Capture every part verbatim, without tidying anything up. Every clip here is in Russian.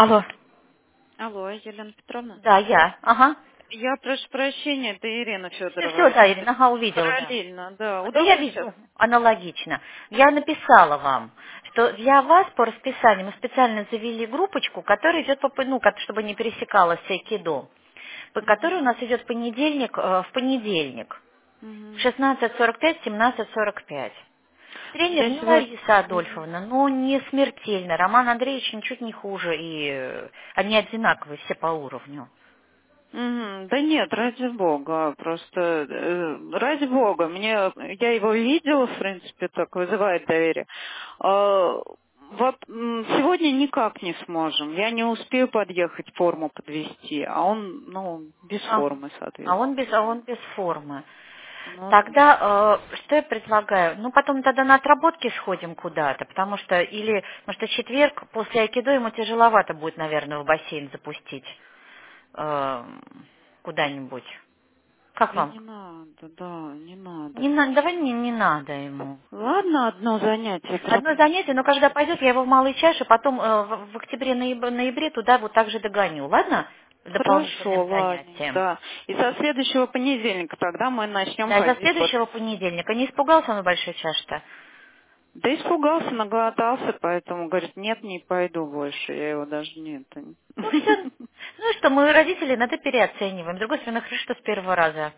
Алло. Алло, Елена Петровна. Да, я. Ага. Я прошу прощения, это Ирина Все, все, Федорова. да, Ирина, ага, увидела, да. Параллельно, да. Да я Удалось сейчас? вижу, аналогично. Я написала вам, что для вас по расписанию мы специально завели группочку, которая идет по, п- ну, как- чтобы не пересекалась с Айкидо, по- которая у нас идет в понедельник, э, в понедельник, в Мгм. шестнадцать сорок пять, семнадцать сорок пять. Тренер Я не сегодня... Лариса Мгм. Адольфовна, но не смертельно. Роман Андреевич ничуть не хуже, и э, они одинаковые все по уровню. Мгм. Да нет, ради бога, просто э, ради бога. Мне, я его видела, в принципе, так вызывает доверие. А, вот м, сегодня никак не сможем. Я не успею подъехать, форму подвести, а он, ну, без А, формы, а он без, а соответственно. он без формы. Ну да. Тогда э, что я предлагаю? Ну, потом тогда на отработки сходим куда-то, потому что или, потому что четверг после айкидо ему тяжеловато будет, наверное, в бассейн запустить э, куда-нибудь. Как Да вам? не надо, да, не надо. Не надо, давай не, не надо ему. Ладно, одно занятие Одно занятие, но пропустим. когда пойдет, я его в малой чаше, потом э, в, в октябре-ноябре ноябре туда вот так же догоню, ладно? С Хорошо, дополнительным ладно, занятием. да. И со следующего понедельника тогда мы начнем Да, и за ходить вот. следующего понедельника. Не испугался он большой чаши-то? Да испугался, наглотался, поэтому говорит, нет, не пойду больше. Я его даже не это. не- Ну все. Ну что, мы родители иногда переоцениваем. С другой стороны, хорошо, что с первого раза.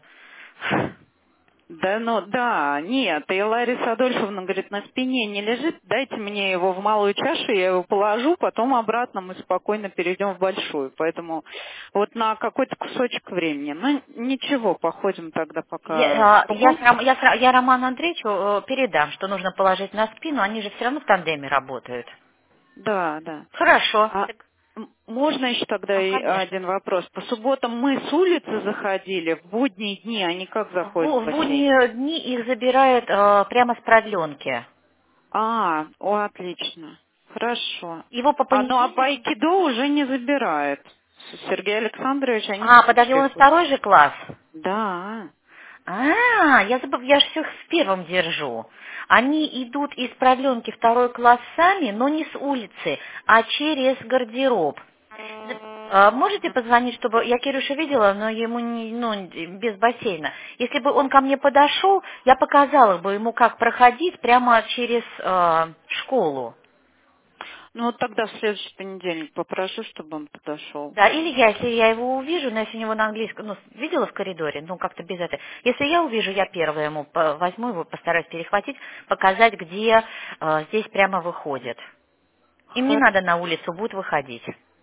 Да, ну, да, нет, и Лариса Адольфовна говорит, на спине не лежит, дайте мне его в малую чашу, я его положу, потом обратно мы спокойно перейдем в большую. Поэтому вот на какой-то кусочек времени. Ну, ничего, походим тогда пока Я, а, я, с спокойно. Ром- я, с Ро- я Роману Андреевичу э, передам, что нужно положить на спину, они же все равно в тандеме работают. Да, да. Хорошо. А Так, м- можно еще тогда ну, и конечно. один вопрос? По субботам мы с улицы заходили, в будние дни они как В, заходят в бу- в бассейн? будние дни их забирают э, прямо с продленки. А, о, отлично. Хорошо. Его по А ну а по понедельникам... айкидо уже не забирает. Сергей Александрович, они А, подожди, все он ходят. второй же класс? Да. А, я забыл, я же всех в первом держу. Они идут из продленки второй класс сами, но не с улицы, а через гардероб. А, можете позвонить, чтобы... Я Кирюша видела, но ему не, ну, без бассейна. Если бы он ко мне подошел, я показала бы ему, как проходить прямо через э, школу. Ну вот тогда в следующий понедельник попрошу, чтобы он подошел. Да, или я, если я его увижу, но если у него на английском, ну, видела в коридоре, ну, как-то без этого. Если я увижу, я первая ему по- возьму его, постараюсь перехватить, показать, где э, здесь прямо выходит. Им не Хор... надо на улицу, будут выходить.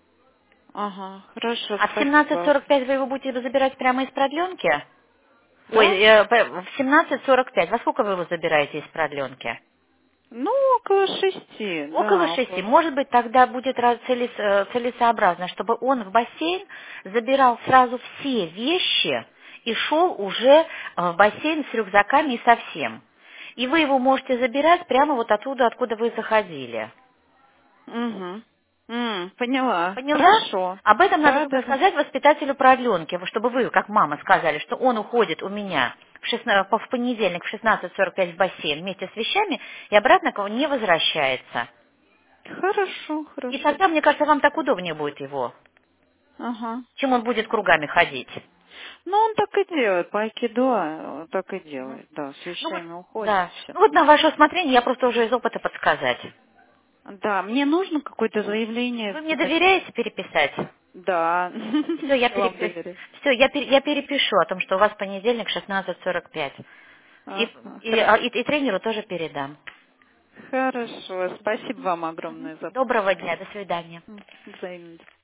Ага, хорошо, А в семнадцать спасибо. сорок пять вы его будете забирать прямо из продленки? Ой, Да? э, п- в семнадцать сорок пять. Во сколько вы его забираете из продленки? Ну, около шести, Около да, шести. около. Может быть, тогда будет раз- целес- э, целесообразно, чтобы он в бассейн забирал сразу все вещи и шел уже э, в бассейн с рюкзаками и со всем. И вы его можете забирать прямо вот оттуда, откуда вы заходили. Угу. М, поняла. Поняла? Хорошо. Об этом надо Да, только да, да. сказать воспитателю продленки, чтобы вы, как мама, сказали, что он уходит у меня в, шестна- в понедельник в шестнадцать сорок пять в бассейн вместе с вещами и обратно к вам не возвращается. Хорошо, И хорошо. тогда, мне кажется, вам так удобнее будет его, Ага. чем он будет кругами ходить. Ну, он так и делает, по айкидо он так и Мгм. делает. Да, с Ну вот, вещами уходит, да. все. Ну вот на ваше усмотрение я просто уже из опыта подсказать. Да, мне нужно какое-то заявление Вы мне написать. доверяете переписать? Да, Все, я, я вам переп... доверяю. Все, я, пер- я перепишу о том, что у вас понедельник шестнадцать сорок пять. И, Ага, и, хорошо. а, и- и тренеру тоже передам. Хорошо, спасибо вам огромное за Доброго помощь. дня, до свидания. М, Взаимно.